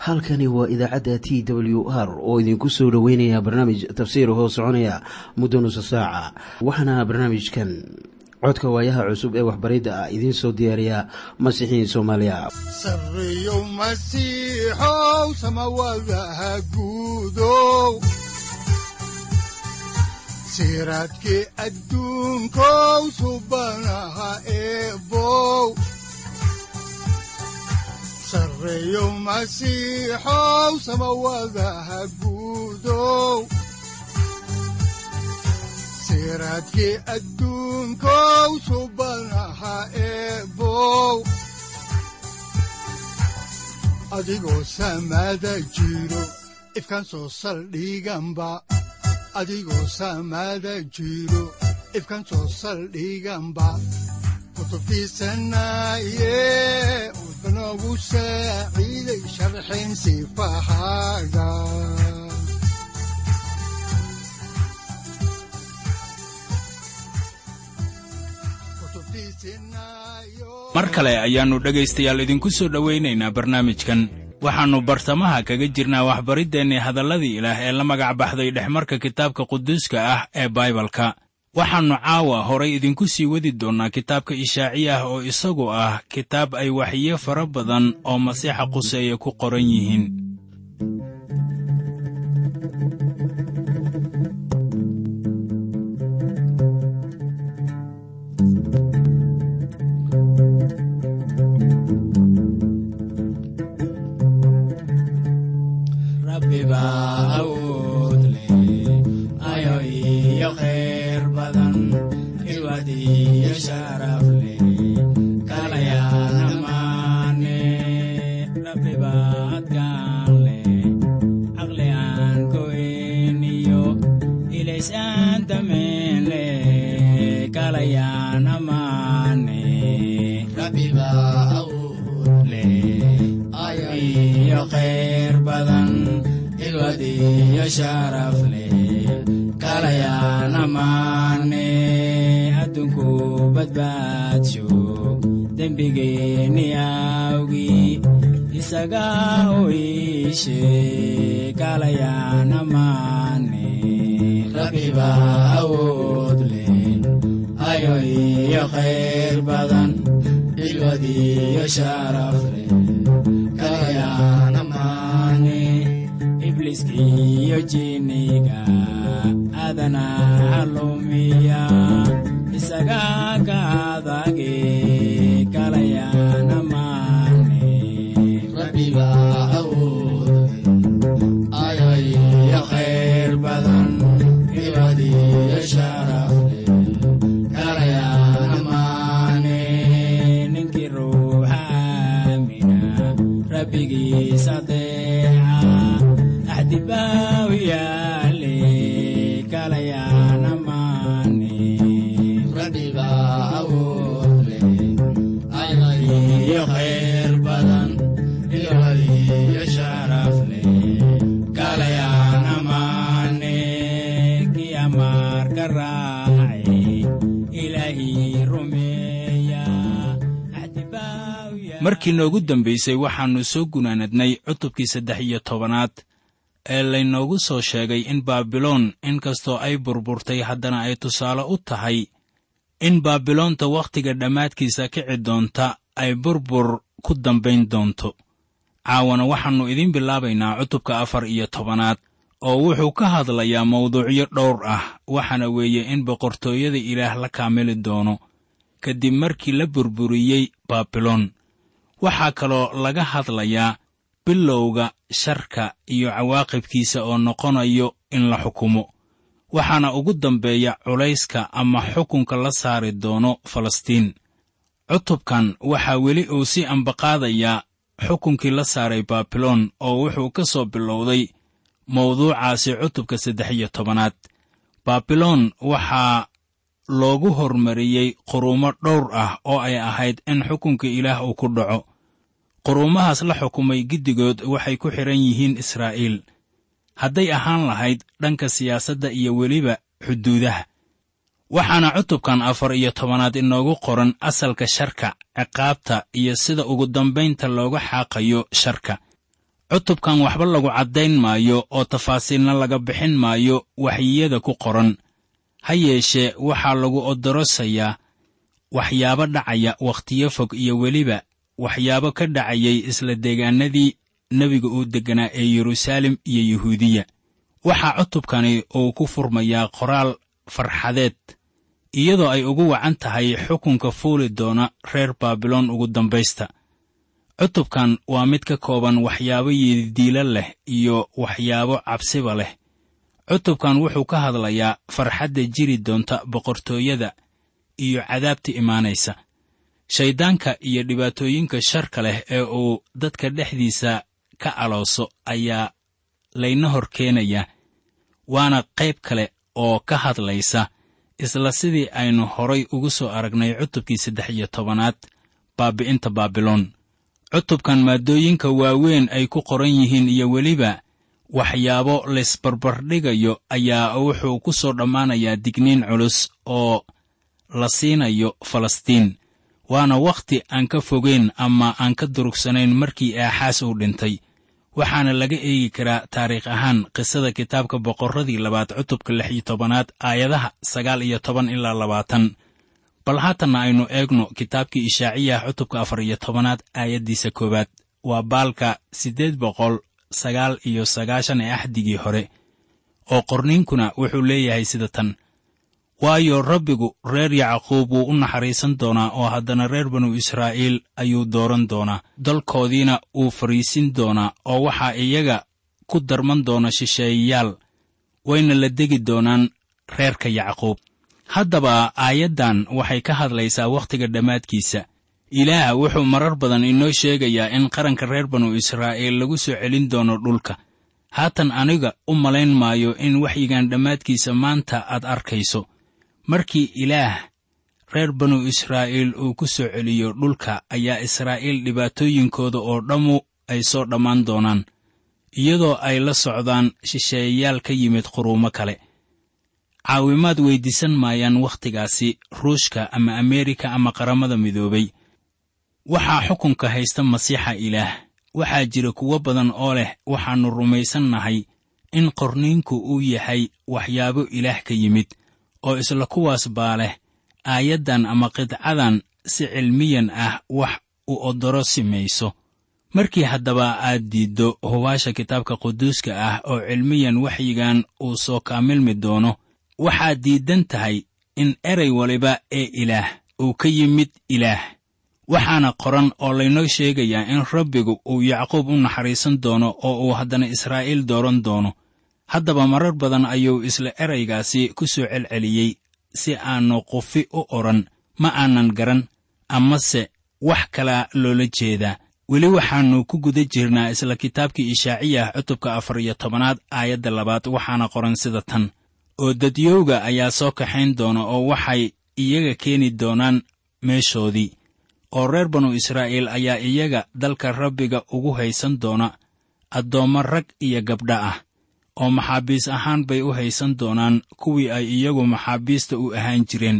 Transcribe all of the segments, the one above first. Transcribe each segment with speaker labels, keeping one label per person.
Speaker 1: halkani waa idaacadda t w r oo idinku soo dhoweynaya barnaamij tafsiir hoo soconaya muddo nusa saaca waxaana barnaamijkan codka waayaha cusub ee waxbaridda ah idiin soo diyaariya masiixiin soomaaliya
Speaker 2: sareeyow masiixow samawadaha guudow siraadkii adduunkow subanaha eebow sareeyow masiixow samawadaha guudow siraadkii adduunkow subanaha eebow adigoo samada jiro ifkaan soo saldhiganba adigoo samada jiro ifkaan soo saldhiganba kutubtiisanaye udbanogu saaciiday sharxin sifahaaga
Speaker 3: mar kale ayaannu dhegaystayaal idinku soo dhowaynaynaa barnaamijkan waxaannu bartamaha kaga jirnaa waxbariddeenni hadalladii ilaah ee la magac baxday dhexmarka kitaabka quduuska ah ee baibalka waxaannu caawa horay idinku sii wadi doonnaa kitaabka ishaaciyah oo isagu ah kitaab ay waxyiyo fara badan oo masiixa quseeye ku qoran yihiin ibliskiyo jiniga adana halumiya isaga ka adage kalayana mane rabbiga awood ayay khair badan ibadiyo sharaf kalayana mane ninki ruuhamina rabbigi sadeeca dibaawiyale kalayana mane rabbiga awoodle ayay khayr badan iyo sharafle kalayana mane kiyamar karaaci ilaahi rumeeya markii noogu dambaysay waxaannu soo gunaanadnay cutubkii 13 ee laynoogu soo sheegay in baabiloon inkastoo ay burburtay haddana ay tusaale u tahay in baabiloonta wakhtiga dhammaadkiisa kici doonta ay burbur ku dambayn doonto caawana waxaannu idiin bilaabaynaa cutubka 14 oo wuxuu ka hadlayaa mawduucyo dhowr ah waxaana weeye in boqortooyada ilaah la kaamili doono kadib markii la burburiyey baabiloon waxaa kaloo laga hadlayaa bilowga sharka iyo cawaaqibkiisa oo noqonayo in la xukumo waxaana ugu dambeeya culayska ama xukunka la saari doono falastiin cutubkan waxaa weli uu si ambaqaadayaa xukunkii la saaray baabiloon oo wuxuu ka soo bilowday mawduucaasi cutubka 13 baabiloon waxaa loogu hormariyey quruumo dhowr ah oo ay ahayd in xukunka ilaah uu ku dhaco quruumahaas la xukumay giddigood waxay ku xidhan yihiin israa'iil hadday ahaan lahayd dhanka siyaasadda iyo weliba xuduudaha waxaana cutubkan 14 inoogu qoran asalka sharka ciqaabta iyo sida ugu dambaynta looga xaaqayo sharka cutubkan waxba lagu caddayn maayo oo tafaasiilna laga bixin maayo waxyiyada ku qoran, ha yeeshee waxaa lagu odorosayaa waxyaabo dhacaya wakhtiyo fog iyo weliba waxyaabo ka dhacayay isla deegaanadii nebiga uu degganaa ee yeruusaalem iyo yuhuudiya. waxaa cutubkani uu ku furmayaa qoraal farxadeed, iyadoo ay ugu wacan tahay xukunka fuuli doona reer baabiloon ugu dambaysta. cutubkan waa mid ka kooban waxyaabo yididiilo leh iyo waxyaabo cabsiba leh. cutubkan wuxuu ka hadlayaa farxadda jiri doonta boqortooyada iyo cadaabta imaanaysa, shayddaanka iyo dhibaatooyinka sharka leh ee uu dadka dhexdiisa ka alooso ayaa layna hor keenayaa. waana qayb kale oo ka hadlaysa isla sidii aynu horay ugu soo aragnay cutubkii 13 baabi'inta baabiloon. cutubkan maaddooyinka waaweyn ay ku qoran yihiin iyo weliba waxyaabo laysbarbardhigayo ayaa wuxuu ku soo dhammaanayaa digniin culus oo la siinayo falastiin. waana wakhti aan ka fogeyn ama aan ka durugsanayn markii aaxaas uu dhintay. waxaana laga eegi karaa taariikh ahaan qisada kitaabka boqorradii 2 cutubka 16 aayadaha 19 ilaa 20. bal haatanna aynu eegno kitaabkii Ishaaciyah cutubka 14 aayaddiisa 1. waa baalka 899 ee axdigii hore, oo qorniinkuna wuxuu leeyahay sida tan: waayo Rabbigu reer Yacquub wuu u naxariisan doonaa, oo haddana reer banu Israa'iil ayuu dooran doonaa. dalkoodiina uu fariisin doonaa, oo waxaa iyaga ku darman doona shisheeyayaal, wayna la degi doonaan reerka Yacquub. haddaba aayaddan waxay ka hadlaysaa wakhtiga dhammaadkiisa. ilaah wuxuu marar badan inoo sheegayaa in qaranka reer banu Israa'iil lagu soo celin doono dhulka. haatan aniga u malayn maayo in waxyigan dhammaadkiisa maanta aad arkayso. markii ilaah reer banu Israa'iil uu ku soo celiyo dhulka, ayaa Israa'iil dhibaatooyinkooda oo dhammu ay soo dhammaan doonaan, iyadoo ay la socdaan shisheeyayaal ka yimid quruumo kale. caawimaad weyddiisan maayaan wakhtigaasi ruushka ama Ameerika ama qaramada midoobay. waxaa xukunka haysta masiixa ilaah. waxaa jira kuwo badan oo leh waxaannu rumaysannahay in qorniinku uu yahay waxyaabo ilaah ka yimid, oo isla kuwaas baa leh aayaddan ama qidcadan si cilmiyan ah wax u odorosi mayso. markii haddaba aad diiddo hubaasha kitaabka quduuska ah oo cilmiyan waxyigan uu soo kaamilmi doono, waxaad diiddan tahay in erey waliba ee ilaah uu ka yimid ilaah. waxaana qoran oo laynoo sheegayaa in Rabbigu uu Yacquub u naxariisan doono oo uu haddana Israa'iil dooran doono. haddaba marar badan ayuu isla eraygaasi ku soo celceliyey si aannu qufi u odhan ma aanan garan, amase wax kala loola jeedaa. weli waxaannu ku guda jirnaa isla kitaabkii Ishaaciyah cutubka 14 aayadda 2. waxaana qoran sida tan: oo dadyowga ayaa soo kaxayn doona, oo waxay iyaga keeni doonaan meeshoodii, oo reer banu Israa'iil ayaa iyaga dalka Rabbiga ugu haysan doona addoommo rag iyo gabdha ah, oo maxaabiis ahaan bay u haysan doonaan kuwii ay iyagu maxaabiista u ahaan jireen,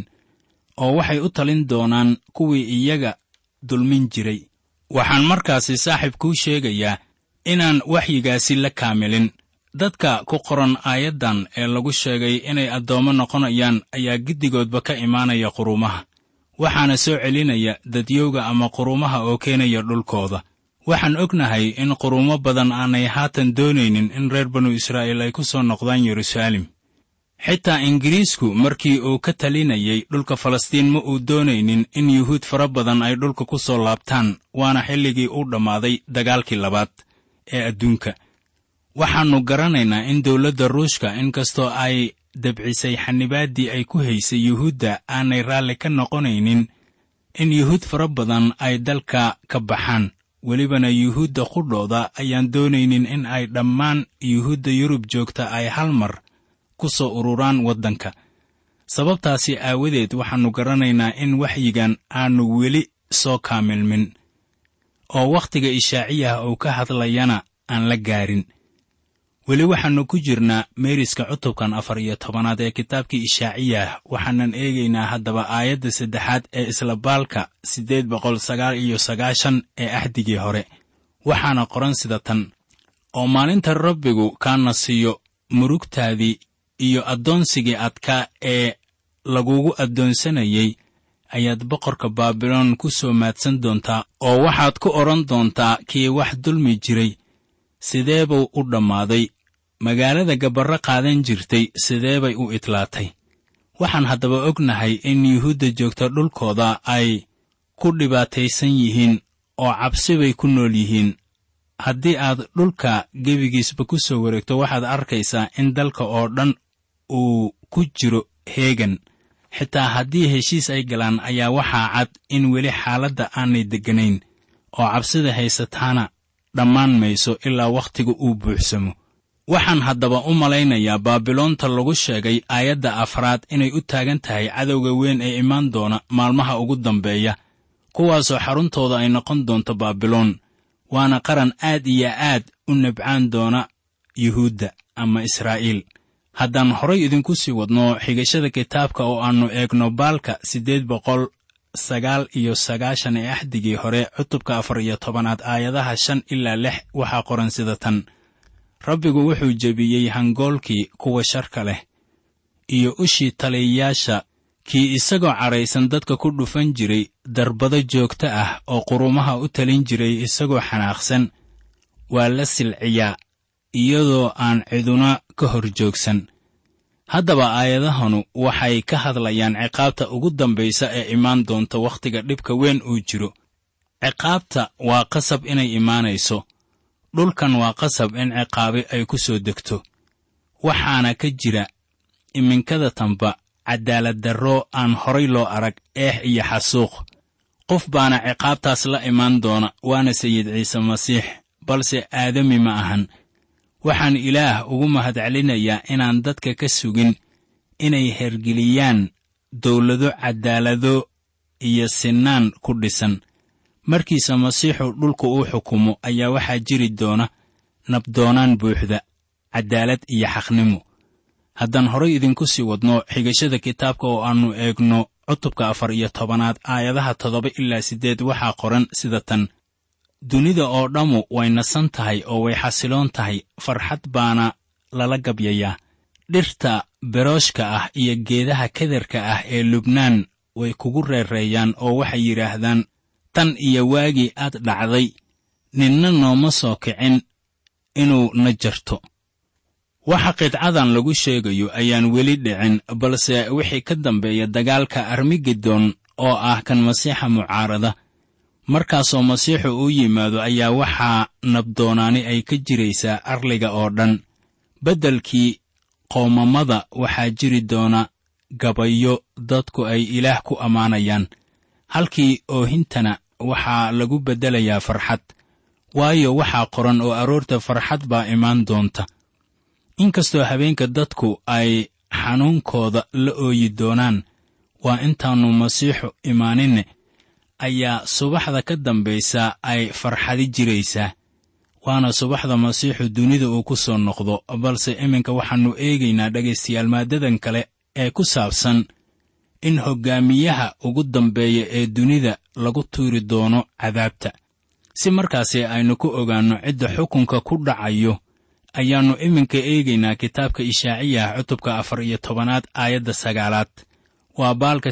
Speaker 3: oo waxay u talin doonaan kuwii iyaga dulmin jiray. waxaan markaasi saaxiib kuu sheegayaa inaan waxyigaasi la kaamilin. dadka ku qoran aayaddan ee lagu sheegay inay addoommo noqonayaan ayaa giddigoodba ka imaanaya quruumaha, waxaana soo celinaya dadyowga ama quruumaha oo keenaya dhulkooda. waxaan ognahay in quruumo badan aanay haatan doonaynin in reer banu Israa'iil ay ku soo noqdaan Yeruusaalem. xitaa Ingiriisku markii uu ka talinayay dhulka Falastiin ma uu doonaynin in yuhuud fara badan ay dhulka ku soo laabtaan, waana xilligii uu dhammaaday dagaalkii 2 ee adduunka. waxaannu garanaynaa in dawladda Ruushka inkastoo ay dabcisay xanibaaddii ay ku haysay yuhuudda, aanay raalli ka noqonaynin in yuhuud fara badan ay dalka ka baxaan. welibana yuhuudda qudhooda ayaan doonaynin in ay dhammaan yuhuudda Yurub joogta ay hal mar ku soo ururaan waddanka. sababtaasi aawadeed waxaannu garanaynaa in waxyigan aannu weli soo kaamilmin, oo wakhtiga Ishaaciyah uu ka hadlayana aan la gaarin. weli waxaannu ku jirnaa meeriska cutubkan 14 ee kitaabkii Ishaaciyah. waxaanan eegaynaa haddaba aayadda 3 ee isla baalka 899 ee axdigii hore. waxaana qoran sida tan: oo maalinta rabbigu kaana siiyo murugtaadii iyo addoonsigii adkaa ee lagugu addoonsanayay, ayaad boqorka baabiloon ku soo maadsan doontaa oo waxaad ku odhan doontaa kii wax dulmi jiray, sidee buu u dhammaaday? magaalada gabarro qaadan jirtay sidee bay u idlaatay? waxaan haddaba ognahay in yuhuudda joogta dhulkooda ay ku dhibaataysan yihiin oo cabsi bay ku nool yihiin. haddii aad dhulka gebigiisba ku soo wareegto, waxaad arkaysaa in dalka oo dhan uu ku jiro heegan. xitaa haddii heshiis ay galaan, ayaa waxaa cad in weli xaaladda aanay degganayn, oo cabsida haysataana dhammaan mayso ilaa wakhtiga uu buuxsamo. waxaan haddaba u malaynayaa baabiloonta lagu sheegay aayadda 4 inay u taagan tahay cadowga weyn ee imaan doona maalmaha ugu dambeeya, kuwaasoo xaruntooda ay noqon doonto baabiloon. waana qaran aad iyo aad u nabcaan doona yuhuudda ama Israa'iil. haddaan horay idinku sii wadno xigashada kitaabka oo aannu eegno baalka 899 ee axdigii hore, cutubka 14 aayadaha 5 ilaa 6, waxaa qoran sida tan: rabbigu wuxuu jebiyey hangoolkii kuwa sharka leh iyo ushii taliyayaasha, kii isagoo cadhaysan dadka ku dhufan jiray darbado joogto ah oo qurumaha u talin jiray isagoo xanaaqsan. waa la silciyaa iyadoo aan ciduna ka hor joogsan. haddaba aayadahanu waxay ka hadlayaan ciqaabta ugu dambaysa ee imaan doonta wakhtiga dhibka weyn uu jiro. ciqaabta waa qasab inay imaanayso. dhulkan waa qasab in ciqaabi ay ku soo degto. waxaana ka jira iminkada tanba cadaalad darro aan horay loo arag, eex iyo xasuuq. qof baana ciqaabtaas la imaan doona, waana sayid ciise masiix, balse aadami ma ahan. waxaan ilaah ugu mahadcelinayaa inaan dadka ka sugin inay hergeliyaan dawlado cadaalado iyo sinaan ku dhisan. markiisa masiixu dhulka uu xukumo, ayaa waxaa jiri doona nabdoonaan buuxda, cadaalad iyo xaqnimo. haddaan horay idinku sii wadno xigashada kitaabka oo aannu eegno cutubka 14 aayadaha 7 ilaa 8, waxaa qoran sida tan: dunida oo dhammu way nasan tahay oo way xasiloon tahay, farxad baana lala gabyayaa. dhirta berooshka ah iyo geedaha kadarka ah ee Lubnaan way kugu reereeyaan oo waxay yidhaahdaan, tan iyo waagii aad dhacday, ninna nooma soo kicin inuu na jarto. waxa qidcadan lagu sheegayo ayaan weli dhicin, balse wixii ka dambeeya dagaalka Armageddon oo ah kan masiixa mucaarada. markaasoo masiixu uu yimaado, ayaa waxaa nabdoonaani ay ka jiraysaa arliga oo dhan. beddelkii qoomamada waxaa jiri doona gabayo dadku ay ilaah ku ammaanayaan. halkii oohintana waxaa lagu beddelayaa farxad, waayo waxaa qoran oo aroorta farxad baa imaan doonta. inkastoo habeenka dadku ay xanuunkooda la ooyi doonaan, waa intaannu masiixu imaaninne ayaa subaxda ka dambaysa ay farxadi jiraysaa. waana subaxda masiixu dunida uu ku soo noqdo. balse iminka waxaannu eegaynaa dhegaystayaal maaddadan kale ee ku saabsan in hoggaamiyaha ugu dambeeya ee dunida lagu tuuri doono cadaabta. si markaasi aynu ku ogaanno cidda xukunka ku dhacayo, ayaannu iminka eegaynaa kitaabka Ishaaciya cutubka 14 aayadda 9. waa baalka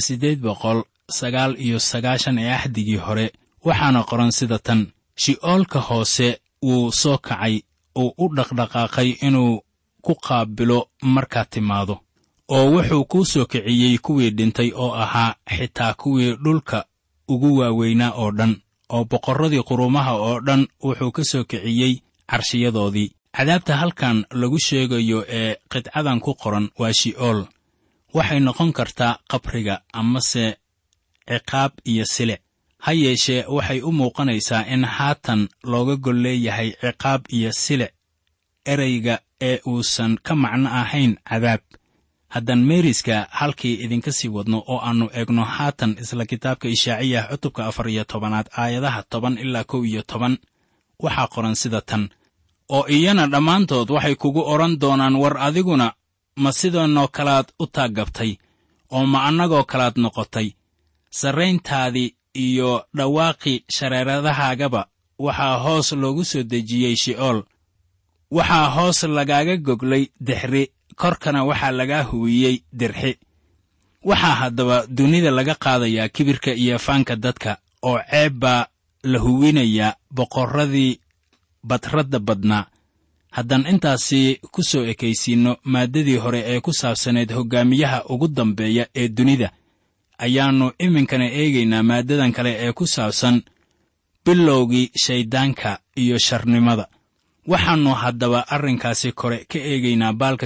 Speaker 3: 899 ee axdigii hore. waxaana qoran sida tan: shi'oolka hoose wuu soo kacay, uu u dhaqdhaqaaqay inuu ku qaabilo markaad timaado. oo wuxuu kuu soo kiciyey kuwii dhintay oo ahaa xitaa kuwii dhulka ugu waaweynaa oo dhan, oo boqorradii qurumaha oo dhan wuxuu ka soo kiciyey carshiyadoodii. cadaabta halkan lagu sheegayo ee qidcadan ku qoran waa shi'ool. waxay noqon kartaa qabriga amase ciqaab iyo silic. ha yeeshee waxay u muuqanaysaa in haatan looga gol leeyahay ciqaab iyo silic ereyga ee uusan ka macno ahayn cadaab. haddaan meeriska halkii idinka sii wadno oo aannu eegno haatan isla kitaabka Ishaaciya cutubka 14 aayadaha 10 ilaa 11, waxaa qoran sida tan: oo iyana dhammaantood waxay kugu odhan doonaan, war adiguna ma sidanoo kalaad u taaggabtay, oo ma annagoo kalaad noqotay? sarrayntaadii iyo dhawaaqii shareeradahaagaba waxaa hoos loogu soo dejiyey shi'ool, waxaa hoos lagaaga goglay dixri, korkana waxaa lagaa huwiyey dirxi. waxaa haddaba dunida laga qaadayaa kibirka iyo faanka dadka, oo ceeb baa la huwinayaa boqorradii badradda badnaa. haddaan intaasi ku soo ekaysiinno maaddadii hore ee ku saabsaneed hoggaamiyaha ugu dambeeya ee dunida, ayaannu iminkana eegaynaa maaddadan kale ee ku saabsan bilowgii shayddaanka iyo sharnimada. waxaannu haddaba arrinkaasi kore ka eegaynaa baalka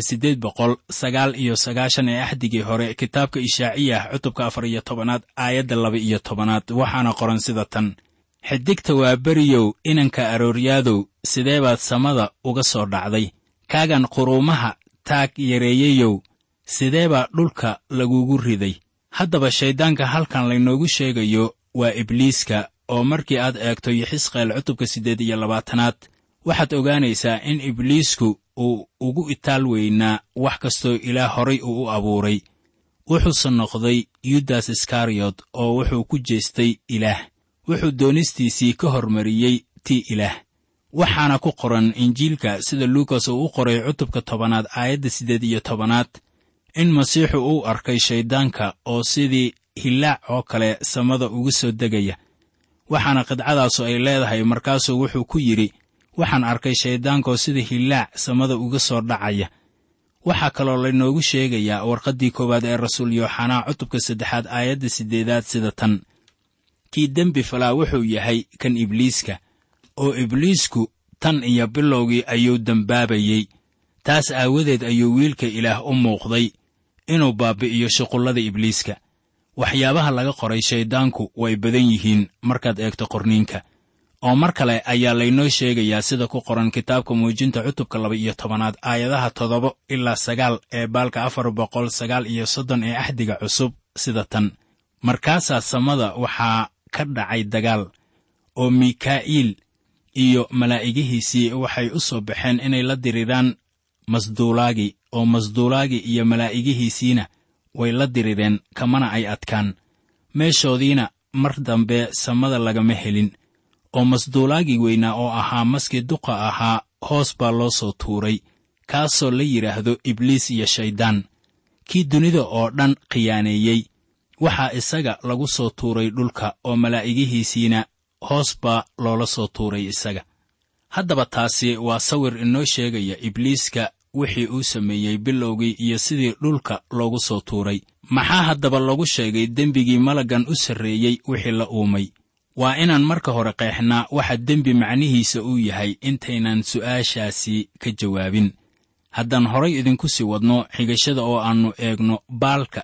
Speaker 3: 899 ee axdigii hore kitaabka Ishaaciyah cutubka 14 aayadda 12, waxaana qoran sida tan: xidigta waa beriyow, inanka arooryaadow, sidee baad samada uga soo dhacday? kaagan quruumaha taag yareeyayow, sidee baa dhulka lagugu riday? haddaba shayddaanka halkan laynoogu sheegayo waa ibliiska, oo markii aad eegto Yexisqeel cutubka 8 waxaad ogaanaysaa in ibliisku uu ugu itaal weynaa wax kastoo Ilaah horay uu u abuuray. wuxuuse noqday Yudas Iskariyot oo wuxuu ku jeestay Ilaah. wuxuu doonistiisii ka hormariyey tii Ilaah. waxaana ku qoran Injiilka sida Luukas uu u qoray cutubka 10 aayadda 18 in Masiixu uu arkay shayddaanka oo sidii hilaac oo kale samada ugu soo degaya. waxaana qidcadaasu ay leedahay, markaasuu wuxuu ku yidhi, waxaan arkay shayddaankoo sida hilaac samada uga soo dhacaya. waxaa kaloo laynoogu sheegayaa warqaddii 1 ee rasuul Yooxanaa cutubka 3 aayadda 8 sida tan: kii dembi falaa wuxuu yahay kan ibliiska, oo ibliisku tan iyo bilowgii ayuu dembaabayey. taas aawadeed ayuu wiilka Ilaah u muuqday inuu baabi'iyo shuqullada ibliiska. waxyaabaha laga qoray shayddaanku way badan yihiin markaad eegto qorniinka. oo mar kale ayaa laynoo sheegayaa sida ku qoran kitaabka Muujinta cutubka 12 aayadaha 7 ilaa 9 ee baalka 439 ee axdiga cusub sida tan: markaasaa samada waxaa ka dhacay dagaal, oo Mikaa'iil iyo malaa'igihiisii waxay u soo baxeen inay la diriraan Masduulaagi, oo Masduulaagi iyo malaa'igihiisiina way la dirireen, kamana ay adkaan. meeshoodiina mar dambe samada lagama helin. oo Masduulaagi weynaa oo ahaa maskii duqa ahaa hoos baa loo soo tuuray, kaasoo la yidhaahdo Ibliis iyo Shayddaan, kii dunida oo dhan khiyaaneeyey. waxaa isaga lagu soo tuuray dhulka, oo malaa'igihiisiina hoos baa loola soo tuuray isaga. haddaba taasi waa sawir inoo sheegaya ibliiska wixii uu sameeyey bilowgii iyo sidii dhulka loogu soo tuuray. maxaa haddaba lagu sheegay dembigii malaggan u sarreeyey wixii la uumay? waa inaan marka hore qeexnaa waxa dembi macnihiisa uu yahay intaynan su'aashaasi ka jawaabin. haddaan horay idinku sii wadno xigashada oo aannu eegno baalka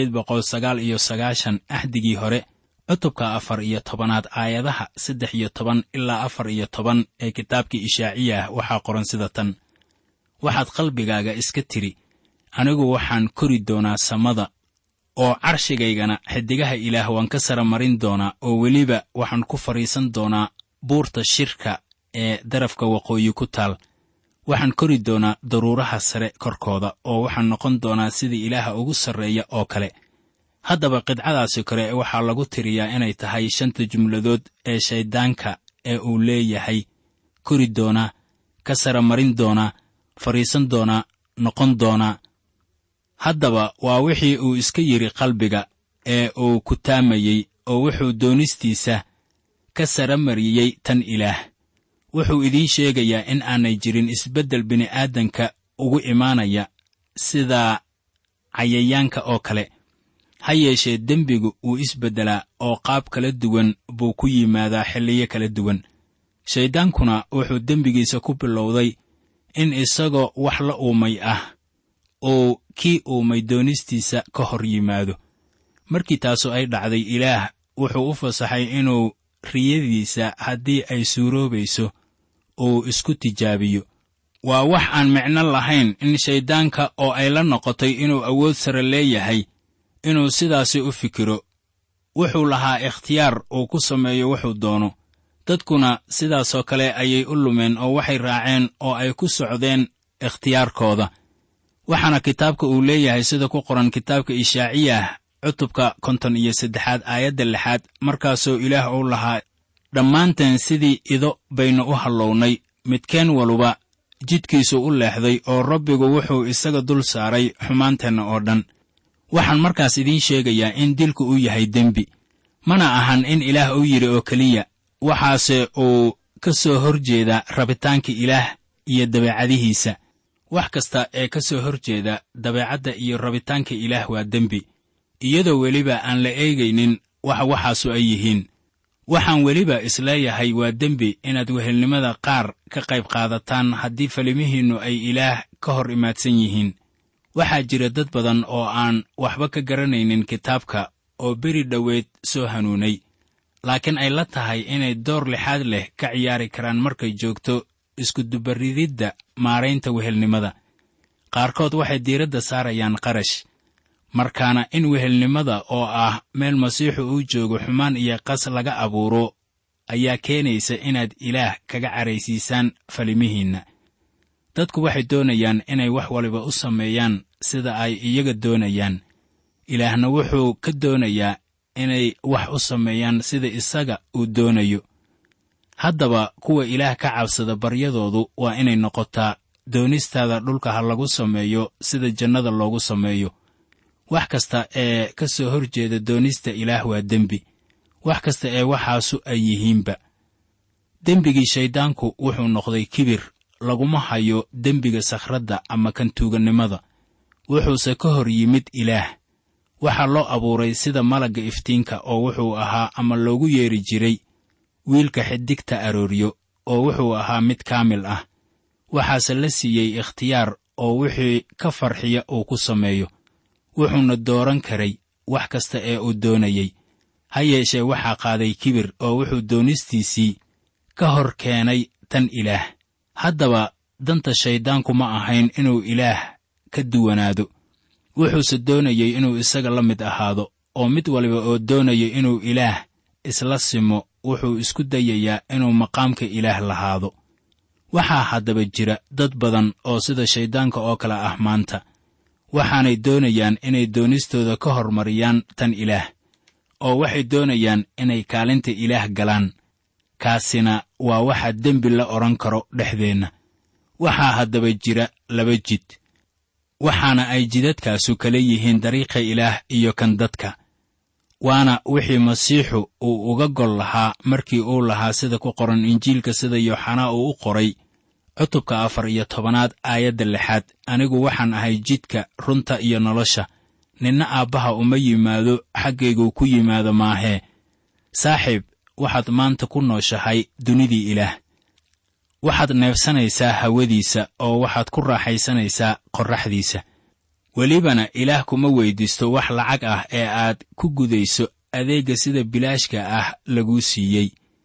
Speaker 3: 899 axdigii hore cutubka 14 aayadaha 13 ilaa 14 ee kitaabkii Ishaaciyah, waxaa qoran sida tan: waxaad qalbigaaga iska tiri, anigu waxaan kori doonaa samada, oo carshigaygana xidigaha Ilaah waan ka sara marin doonaa, oo weliba waxaan ku fadhiisan doonaa buurta shirka ee darafka waqooyi ku taal. waxaan kori doonaa daruuraha sare korkooda, oo waxaan noqon doonaa sidii Ilaaha ugu sarreeya oo kale. haddaba qidcadaasi kore waxaa lagu tiriyaa inay tahay 5 jumladood ee shayddaanka ee uu leeyahay: kori doonaa, ka sara marin doonaa, fadhiisan doonaa, noqon doonaa. haddaba waa wixii uu iska yidhi qalbiga ee uu ku taamayey, oo wuxuu doonistiisa ka sara mariyey tan Ilaah. wuxuu idiin sheegayaa in aanay jirin isbeddel bini'aadanka ugu imaanaya sida cayayaanka oo kale. ha yeeshee dembigu wuu isbeddelaa, oo qaab kala duwan buu ku yimaadaa xilliyo kala duwan. shayddaankuna wuxuu dembigiisa ku bilowday in isagoo wax la uumay ah uu kii uumay doonistiisa ka hor yimaado. markii taasu ay dhacday, Ilaah wuxuu u fasaxay inuu riyadiisa haddii ay suuroobayso uu isku tijaabiyo. waa wax aan micno lahayn in shayddaanka oo ay la noqotay inuu awood sare leeyahay inuu sidaasi u fikiro. wuxuu lahaa ikhtiyaar uu ku sameeyo wuxuu doono. dadkuna sidaasoo kale ayay u lumeen oo waxay raaceen oo ay ku socdeen ikhtiyaarkooda. waxaana kitaabka uu leeyahay sida ku qoran kitaabka Ishaaciyah cutubka 53 aayadda 6, markaasoo Ilaah uu lahaa: dhammaanteen sidii ido baynu u hallownay, midkeen waluba jidkiisu u leexday oo rabbigu wuxuu isaga dul saaray xumaanteenna oo dhan. waxaan markaas idiin sheegayaa in dilku uu yahay dembi, mana ahan in ilaah uu yidhi oo keliya, waxaase uu ka soo hor jeeda rabitaanka ilaah iyo dabeecadihiisa. wax kasta ee ka soo hor jeeda dabeecadda iyo rabitaanka ilaah waa dembi, iyadoo weliba aan la eegaynin waxaasu ay yihiin. waxaan weliba isleeyahay waa dembi inaad wehelnimada qaar ka qayb qaadataan haddii falimihiinnu ay ilaah ka hor imaadsan yihiin. waxaa jira dad badan oo aan waxba ka garanaynin kitaabka oo beri dhoweed soo hanuunay, laakiin ay la tahay inay door lixaad leh ka ciyaari karaan markay joogto iskudubarididda maaraynta wehelnimada. qaarkood waxay diiradda saarayaan qarash, markaana in wehelnimada oo ah meel masiixu uu joogo xumaan iyo qas laga abuuro ayaa keenaysa inaad ilaah kaga caraysiisaan falimihiinna. dadku waxay doonayaan inay wax waliba u sameeyaan sida ay iyaga doonayaan. ilaahna wuxuu ka doonayaa inay wax u sameeyaan sida isaga uu doonayo. haddaba kuwa ilaah ka cabsada baryadoodu waa inay noqotaa, doonistaada dhulka ha lagu sameeyo sida jannada loogu sameeyo. wax kasta ee ka soo hor jeeda doonista ilaah waa dembi, wax kasta ee waxaasu ay yihiinba. dembigii shayddaanku wuxuu noqday kibir. laguma hayo dembiga sakhradda ama kan tuugannimada, wuxuuse ka hor yimid ilaah. waxaa loo abuuray sida malagga iftiinka oo wuxuu ahaa ama loogu yeeri jiray wiilka xidigta arooryo oo wuxuu ahaa mid kaamil ah. waxaase la siiyey ikhtiyaar oo wixii ka farxiya uu ku sameeyo. wuxuuna dooran karay wax kasta ee uu doonayey. ha yeeshee waxaa qaaday kibir oo wuxuu doonistiisii ka hor keenay tan ilaah. haddaba danta shayddaanku ma ahayn inuu ilaah ka duwanaado. wuxuuse doonayey inuu isaga la mid ahaado, oo mid waliba oo doonaya inuu ilaah isla simo wuxuu isku dayayaa inuu maqaamka ilaah lahaado. waxaa haddaba jira dad badan oo sida shayddaanka oo kale ah maanta. waxaanay doonayaan inay doonistooda ka hormariyaan tan ilaah, oo waxay doonayaan inay kaalinta ilaah galaan. kaasina waa waxa dembi la odhan karo dhexdeenna. waxaa haddaba jira laba jid, waxaana ay jidadkaasu kala yihiin dariiqa ilaah iyo kan dadka. waana wixii masiixu uu uga gol lahaa markii uu lahaa sida ku qoran injiilka sida yooxanaa uu u qoray cutubka 14 aayadda 6. anigu waxaan ahay jidka, runta iyo nolosha. ninna aabbaha uma yimaado xaggaygu ku yimaado maahee. saaxiib, waxaad maanta ku nooshahay dunidii ilaah. waxaad neefsanaysaa hawadiisa oo waxaad ku raaxaysanaysaa qorraxdiisa. welibana ilaah kuma weyddiisto wax lacag ah ee aad ku gudayso adeegga sida bilaashka ah laguu siiyey.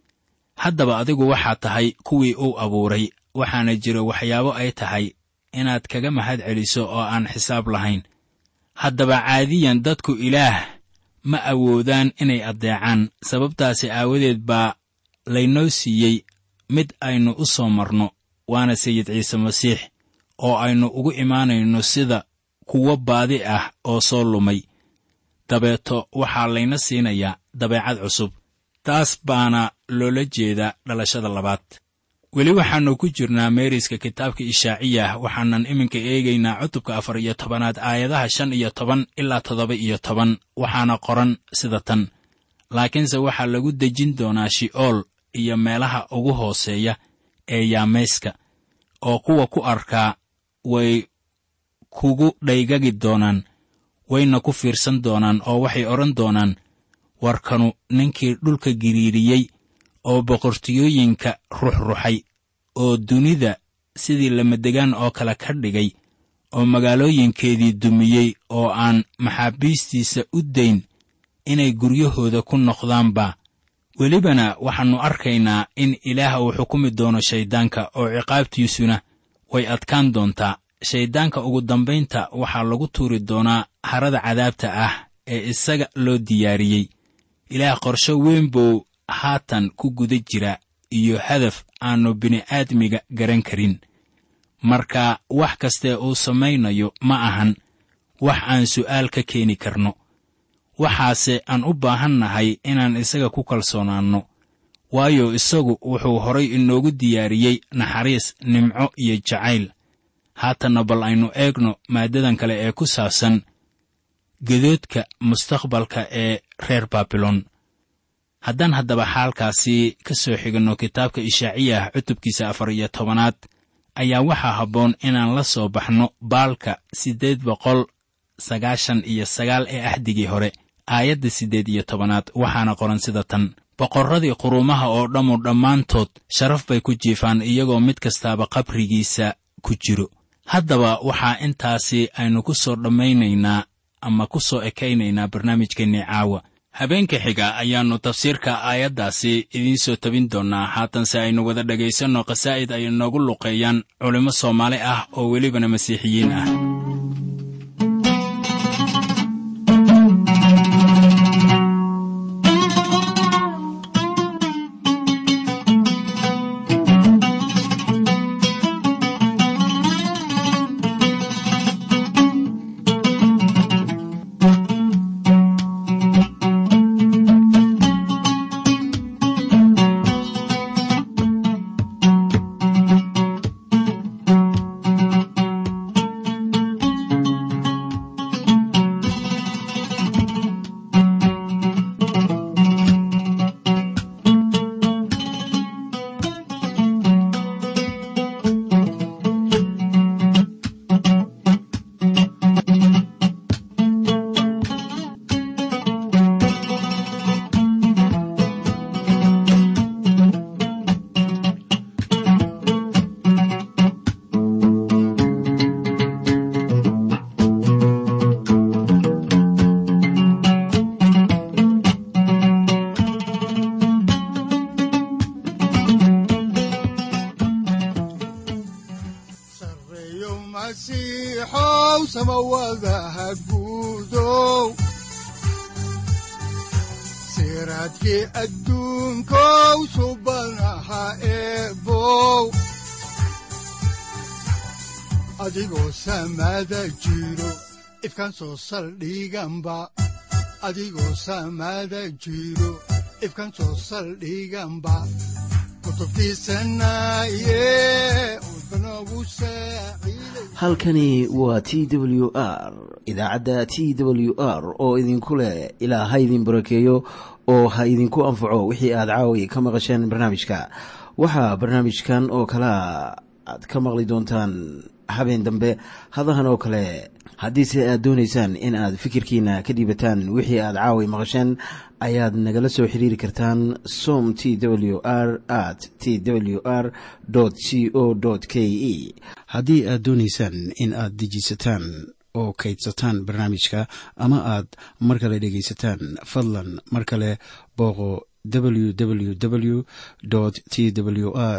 Speaker 3: haddaba adigu waxaad tahay kuwii uu abuuray, waxaana jira waxyaabo ay tahay inaad kaga mahad celiso oo aan xisaab lahayn. haddaba caadiyan dadku ilaah ma awoodaan inay addeecaan. sababtaasi aawadeed baa laynoo siiyey mid aynu u soo marno, waana sayid ciise masiix, oo aynu ugu imaanayno sida kuwo baadi ah oo soo lumay. dabeeto waxaa layna siinayaa dabeecad cusub. taas baana loola jeedaa dhalashada labaad. weli waxaannu ku jirnaa meeriska kitaabka ishaaciyah. waxaanan iminka eegaynaa cutubka 14 aayadaha 5 ilaa 7. waxaana qoran sida tan: laakiinse waxaa lagu dejin doonaa shi'ool iyo meelaha ugu hooseeya ee yaamayska, oo kuwa ku arkaa way kugu dhaygagi doonaan, wayna ku fiirsan doonaan oo waxay odhan doonaan, warkanu ninkii dhulka giriiriyey oo boqortooyooyinka ruxruxay, oo dunida sidii lamadegaan oo kale ka dhigay, oo magaalooyinkeedii dumiyey, oo aan maxaabiistiisa u dayn inay guryahooda ku noqdaanba. welibana waxaannu arkaynaa in ilaah uu xukumi doono shayddaanka, oo ciqaabtiisuna way adkaan doontaa. shayddaanka ugu dambaynta waxaa lagu tuuri doonaa harada cadaabta ah ee isaga loo diyaariyey. ilaah qorsho weyn buu haatan ku guda jira iyo hadaf aannu bini'aadmiga garan karin. marka wax kastee uu samaynayo ma ahan wax aan su'aal ka keeni karno. waxaase aan u baahannahay inaan isaga ku kalsoonaanno. waayo isagu wuxuu horay inoogu diyaariyey naxariis, nimco iyo jacayl. haatanna bal aynu eegno maaddadan kale ee ku saabsan gedoodka mustaqbalka ee reer baabilon. haddaan haddaba xaalkaasi ka soo xiganno kitaabka ishaaciyah cutubkiisa 14 ayaa waxaa habboon inaan la soo baxno baalka 899 ee axdigii hore, aayadda 18 waxaana qoran sida tan: boqorradii quruumaha oo dhammu dhammaantood sharaf bay ku jiifaan iyagoo mid kastaaba qabrigiisa ku jiro. haddaba waxaa intaasi aynu ku soo dhammaynaynaa ama ku soo ekaynaynaa barnaamijkeennii caawa. habeenka xiga ayaannu tafsiirka aayaddaasi idiin soo tabin doonnaa. haatanse aynu wada dhegaysanno qasaa'id ay noogu luqeeyaan culimmo Soomaali ah oo welibana masiixiyiin ah.
Speaker 2: siraadkii adduunkow subanaha eebow adigoo samada jiro ifkaan soo saldhiganba adigoo samada jiro ifkaan soo saldhiganba
Speaker 1: halkani waa t w r idaacadda t w r oo idinku leh ilaa ha idin barakeeyo oo ha idinku anfaco wixii aad caawi ka maqasheen barnaamijka. waxaa barnaamijkan oo kalea aad ka maqli doontaan habeen dambe hadahan oo kale. haddiise aad doonaysaan in aad fikirkiina ka dhiibataan wixii aad caawi maqasheen, ayaad nagala soo xiriiri kartaan som t w r @t w r c o k e. haddii aad doonaysaan in aad dejiisataan oo kaydsataan barnaamijka ama aad mar kale dhegaysataan, fadlan mar kale booqo www t w r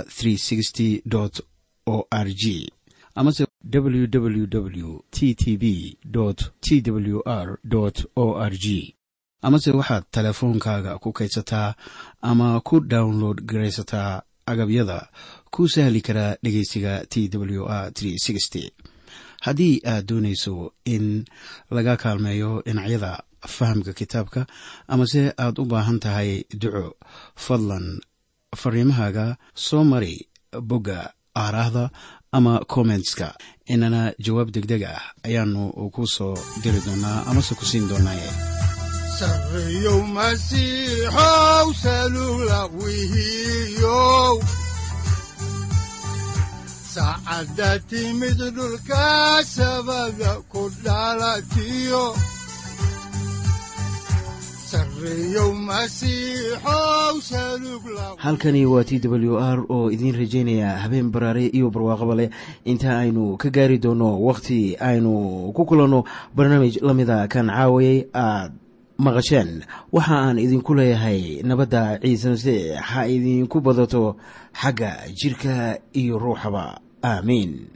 Speaker 1: o r g amase www t t b t w r o r g. amase waxaad teleefoonkaaga ku kaydsataa ama ku download garaysataa agabyada ku sahli karaa dhegaysiga t w r haddii aad doonayso in laga kaalmeeyo dhinacyada fahamka kitaabka amase aad u baahan tahay duco, fadlan fariimahaaga soo mari bogga aaraahda ama commentska, inana jawaab degdeg ah ayaanu ku soo diri doonaa amase ku siin doonaaye.
Speaker 2: sareeyow masiixow salugla wihiyow saacadda timid dhulka sabada ku dhalatiyo
Speaker 1: halkani waa t w r oo idiin rajaynaya habeen baraare iyo barwaaqaba leh, inta aynu ka gaari doono wakhti aynu ku kulanno barnaamij la mida kan caawayay aad maqasheen. waxa aan idinku leeyahay nabadda ciise masiix ha idinku badato xagga jidhka iyo ruuxaba. aamiin.